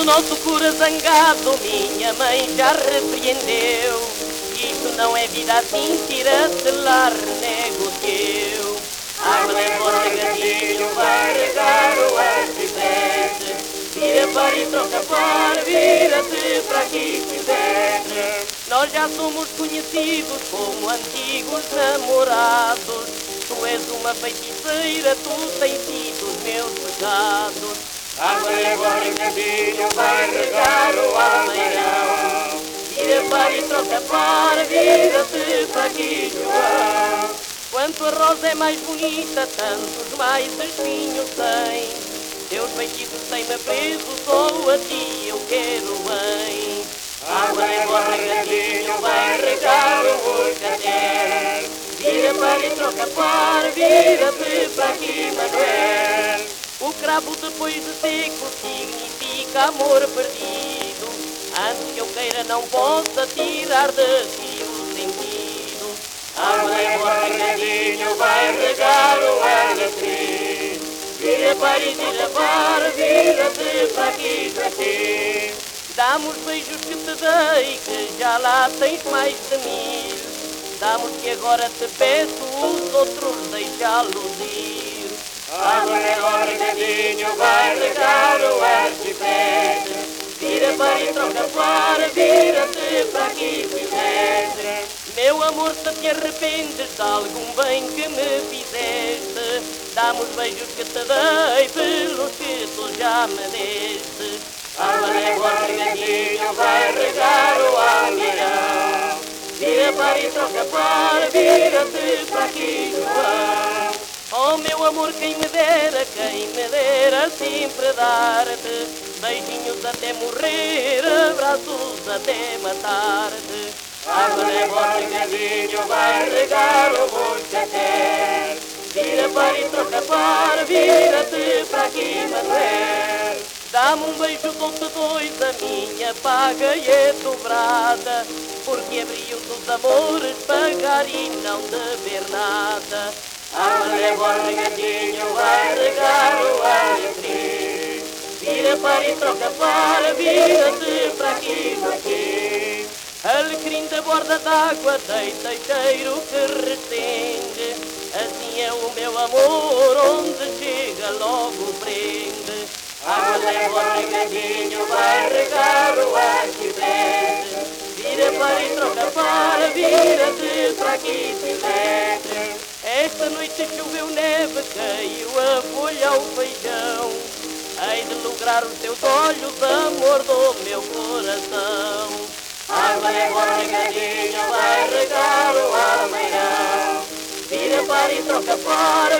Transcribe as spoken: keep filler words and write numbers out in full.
nosso cura zangado, minha mãe já repreendeu. Isto não é vida assim, tira-te lá, renego o teu. Água embora, gatinho, vai regar o arquiteto. Vira para e troca para, vira-te para aqui quiser. Nós já somos conhecidos como antigos namorados. Tu és uma feiticeira, tu tens sido os meus pecados. Água embora, gatinho, vai regar o almeirão. Vira para e troca para, vira-te para aqui, João. Quanto a rosa é mais bonita, tantos mais espinhos tem. Teus feitiços têm-me preso, só a ti eu quero bem. Água embora, gatinho, vai regar o moscatel. Vira para e troca para, vira-te para aqui, Manuel. O cravo depois de seco significa amor perdido. Antes que eu queira não possa tirar de ti o sentido. Água embora, gatinho, vai regar o alecrim. Vira para e tira para, vira-te para aqui, para aqui. Dá-me os beijos que te dei, que já lá tens mais de mil. Dá-me que agora te peço, os outros deixá-los ir. Água embora, gatinho, vai regar o arquiteto. Vira para e troca para, vira-te para aqui quiser. Meu amor, se te arrependes de algum bem que me fizeste, dá-me os beijos que te dei pelos que tu já me deste. Água embora, gatinho, vai regar o almeirão. Vira para e troca para, vira-te para aqui, João. Oh meu amor, quem me dera, quem me dera sempre dar-te beijinhos até morrer, abraços até matar-te. Água embora, gatinho, vai regar o moscatel. Vira para e troca para, vira-te para aqui, Manuel. Dá-me um beijo, dou-te dois, a minha paga e é dobrada, porque abri os amores pagar e não dever nada. Água embora, gatinho, vai regar o alecrim. Vira para e troca para, vira-te para aqui, para aqui. Alecrim da borda d'água, deita cheiro que recende. Assim é o meu amor, onde chega logo prende. Água embora, gatinho, vai regar o arquiteto. Vira para e troca para, vira-te para aqui, quiser. Esta noite choveu neve, caiu a folha ao feijão. Hei de lograr os teus olhos, amor do meu coração. Água embora, gatinho, vai regar o almeirão. Vira para e troca para,